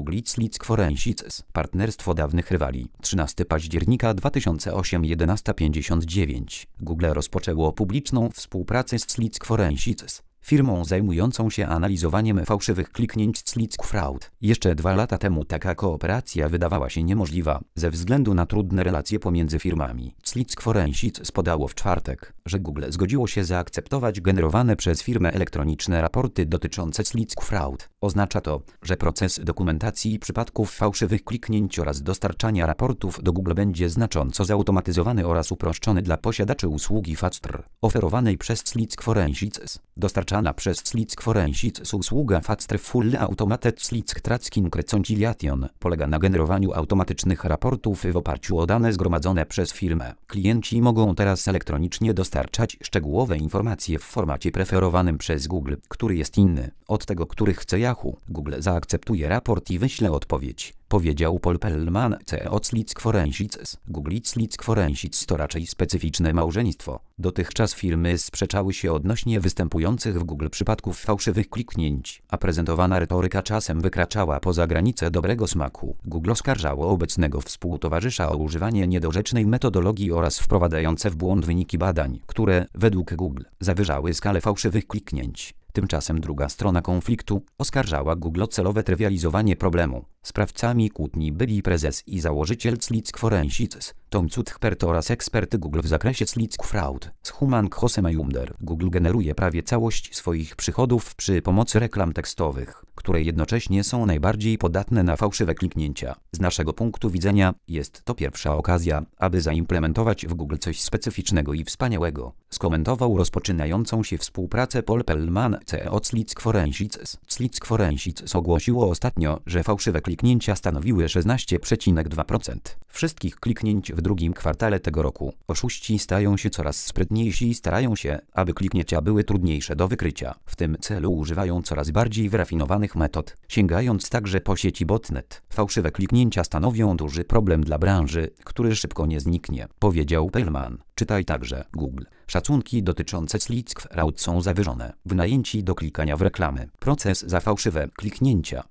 Google Leads Forensics. Partnerstwo dawnych rywali. 13 października 2008 11:59. Google rozpoczęło publiczną współpracę z Leads Forensics, firmą zajmującą się analizowaniem fałszywych kliknięć z Leads Fraud. Jeszcze 2 lata temu taka kooperacja wydawała się niemożliwa, ze względu na trudne relacje pomiędzy firmami. Leads Forensics podało w czwartek, że Google zgodziło się zaakceptować generowane przez firmę elektroniczne raporty dotyczące Leads Fraud. Oznacza to, że proces dokumentacji przypadków fałszywych kliknięć oraz dostarczania raportów do Google będzie znacząco zautomatyzowany oraz uproszczony dla posiadaczy usługi FATSTR, oferowanej przez Leads Forensics. Dostarczana przez Leads Forensics usługa FATSTR Fully Automated Leads Tracking Reconciliation polega na generowaniu automatycznych raportów w oparciu o dane zgromadzone przez firmę. Klienci mogą teraz elektronicznie dostarczać szczegółowe informacje w formacie preferowanym przez Google, który jest inny od tego, który chce Yahoo. Google zaakceptuje raport i wyśle odpowiedź, powiedział Paul Pellman, CEO Leads Forensics. Google Leads Forensics to raczej specyficzne małżeństwo. Dotychczas firmy sprzeczały się odnośnie występujących w Google przypadków fałszywych kliknięć, a prezentowana retoryka czasem wykraczała poza granice dobrego smaku. Google oskarżało obecnego współtowarzysza o używanie niedorzecznej metodologii oraz wprowadzające w błąd wyniki badań, które, według Google, zawyżały skalę fałszywych kliknięć. Tymczasem druga strona konfliktu oskarżała Google o celowe trywializowanie problemu. Sprawcami kłótni byli prezes i założyciel Leads Forensics, Tom Cuthbert oraz ekspert Google w zakresie Leads Fraud, Human Jose Mayunder. Google generuje prawie całość swoich przychodów przy pomocy reklam tekstowych, które jednocześnie są najbardziej podatne na fałszywe kliknięcia. Z naszego punktu widzenia jest to pierwsza okazja, aby zaimplementować w Google coś specyficznego i wspaniałego, skomentował rozpoczynającą się współpracę Paul Pellman, CEO Leads Forensics. Leads Forensics ogłosiło ostatnio, że fałszywe kliknięcia stanowiły 16,2% wszystkich kliknięć w drugim kwartale tego roku. Oszuści stają się coraz sprytniejsi i starają się, aby kliknięcia były trudniejsze do wykrycia. W tym celu używają coraz bardziej wyrafinowanych metod, sięgając także po sieci botnet. Fałszywe kliknięcia stanowią duży problem dla branży, który szybko nie zniknie, powiedział Pellman. Czytaj także Google. Szacunki dotyczące Leads Fraud są zawyżone. Wynajęci do klikania w reklamy. Proces za fałszywe kliknięcia